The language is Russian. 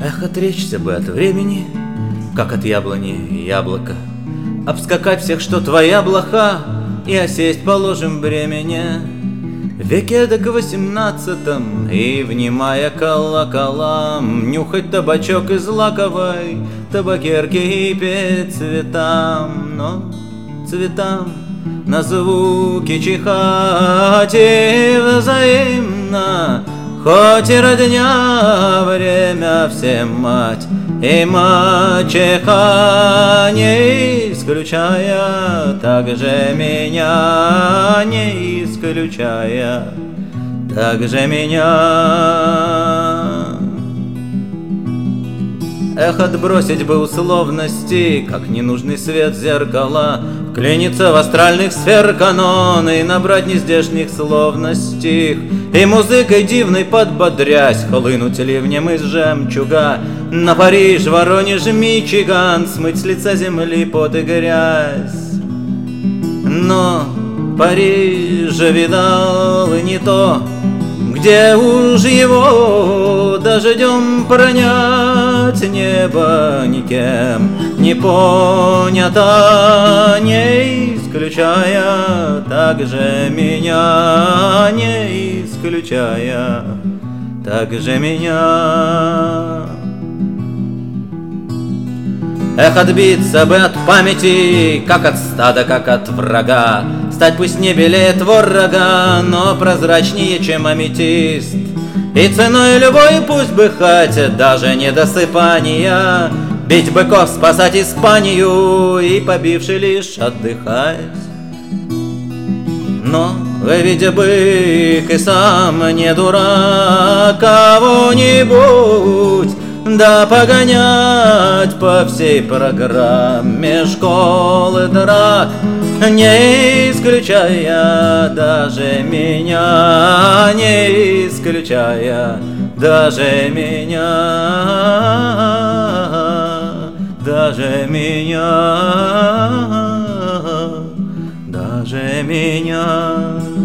Эх, отречься бы от времени, как от яблони яблоко, обскакать всех, что твоя блоха, и осесть положим бремени. В веке эдак 18-м, и, внимая колоколам, нюхать табачок из лаковой табакерки и петь цветам, но цветам на звуки чихать и взаимно, хоть и родня время всем мать и мачеха, не исключая, также меня не исключая, также меня. Эх, отбросить бы условности, как ненужный свет зеркала, вклиниться в астральных сфер канон и набрать нездешних словностей, и музыкой дивной подбодрясь хлынуть ливнем из жемчуга на Париж, Воронеж, Мичиган, смыть с лица земли пот и грязь. Но Париж видал и не то, где уж его дождем пронять небо никем не понято, не исключая, также меня не исключая, также меня. Эх, отбиться бы от памяти, как от стада, как от врага, стать пусть не белее творога, но прозрачнее, чем аметист, и ценой любой пусть бы хоть даже недосыпания, бить быков, спасать Испанию и, побивший, лишь отдыхать. Но, видя бык и сам не дурак, кого-нибудь да погонять по всей программе школы драк, не исключая даже меня, не исключая даже меня, даже меня, даже меня.